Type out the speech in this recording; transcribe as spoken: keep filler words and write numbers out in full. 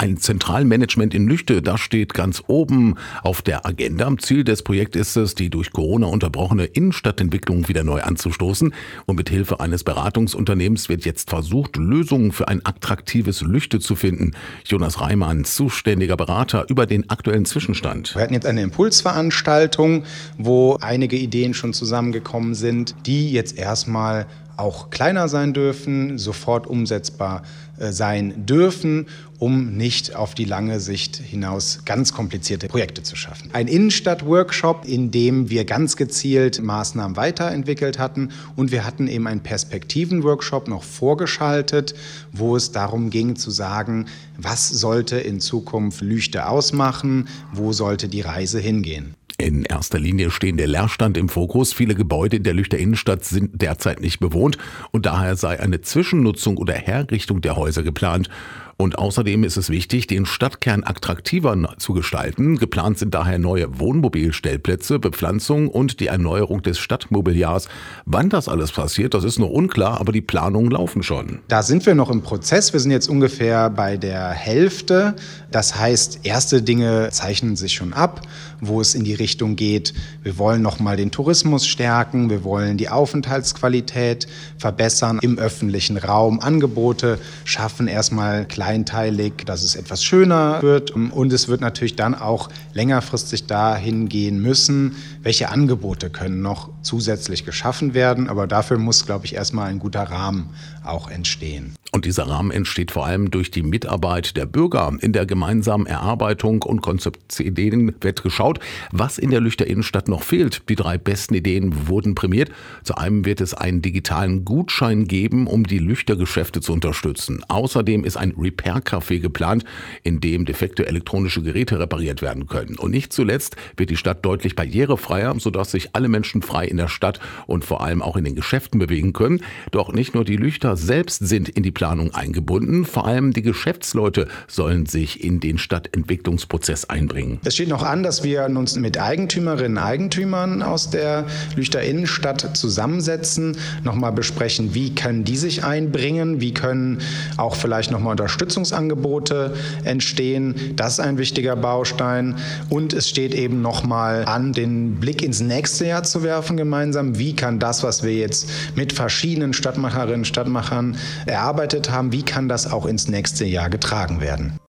Ein Zentralmanagement in Lüchte, das steht ganz oben auf der Agenda. Ziel des Projekts ist es, die durch Corona unterbrochene Innenstadtentwicklung wieder neu anzustoßen. Und mit Hilfe eines Beratungsunternehmens wird jetzt versucht, Lösungen für ein attraktives Lüchte zu finden. Jonas Reimann, zuständiger Berater, über den aktuellen Zwischenstand. Wir hatten jetzt eine Impulsveranstaltung, wo einige Ideen schon zusammengekommen sind, die jetzt erstmal auch kleiner sein dürfen, sofort umsetzbar äh, sein dürfen, um nicht auf die lange Sicht hinaus ganz komplizierte Projekte zu schaffen. Ein Innenstadt-Workshop, in dem wir ganz gezielt Maßnahmen weiterentwickelt hatten, und wir hatten eben einen Perspektiven-Workshop noch vorgeschaltet, wo es darum ging zu sagen, was sollte in Zukunft Lüchte ausmachen, wo sollte die Reise hingehen. In erster Linie stehen der Leerstand im Fokus. Viele Gebäude in der Lüchter Innenstadt sind derzeit nicht bewohnt und daher sei eine Zwischennutzung oder Herrichtung der Häuser geplant. Und außerdem ist es wichtig, den Stadtkern attraktiver zu gestalten. Geplant sind daher neue Wohnmobilstellplätze, Bepflanzung und die Erneuerung des Stadtmobiliars. Wann das alles passiert, das ist noch unklar, aber die Planungen laufen schon. Da sind wir noch im Prozess. Wir sind jetzt ungefähr bei der Hälfte. Das heißt, erste Dinge zeichnen sich schon ab, wo es in die Richtung geht, wir wollen nochmal den Tourismus stärken, wir wollen die Aufenthaltsqualität verbessern, im öffentlichen Raum Angebote schaffen, erstmal kleinteilig, dass es etwas schöner wird, und es wird natürlich dann auch längerfristig dahin gehen müssen, welche Angebote können noch zusätzlich geschaffen werden, aber dafür muss, glaube ich, erstmal ein guter Rahmen auch entstehen. Und dieser Rahmen entsteht vor allem durch die Mitarbeit der Bürger. In der gemeinsamen Erarbeitung und Konzeptideen wird geschaut, was in der Lüchter Innenstadt noch fehlt. Die drei besten Ideen wurden prämiert. Zu einem wird es einen digitalen Gutschein geben, um die Lüchter Geschäfte zu unterstützen. Außerdem ist ein Repair-Café geplant, in dem defekte elektronische Geräte repariert werden können. Und nicht zuletzt wird die Stadt deutlich barrierefreier, sodass sich alle Menschen frei in der Stadt und vor allem auch in den Geschäften bewegen können. Doch nicht nur die Lüchter selbst sind in die Planung eingebunden, vor allem die Geschäftsleute sollen sich in den Stadtentwicklungsprozess einbringen. Es steht noch an, dass wir uns mit Eigentümerinnen und Eigentümern aus der Lüchter Innenstadt zusammensetzen, nochmal besprechen, wie können die sich einbringen, wie können auch vielleicht nochmal Unterstützungsangebote entstehen. Das ist ein wichtiger Baustein. Und es steht eben nochmal an, den Blick ins nächste Jahr zu werfen gemeinsam. Wie kann das, was wir jetzt mit verschiedenen Stadtmacherinnen und Stadtmachern erarbeitet haben, wie kann das auch ins nächste Jahr getragen werden?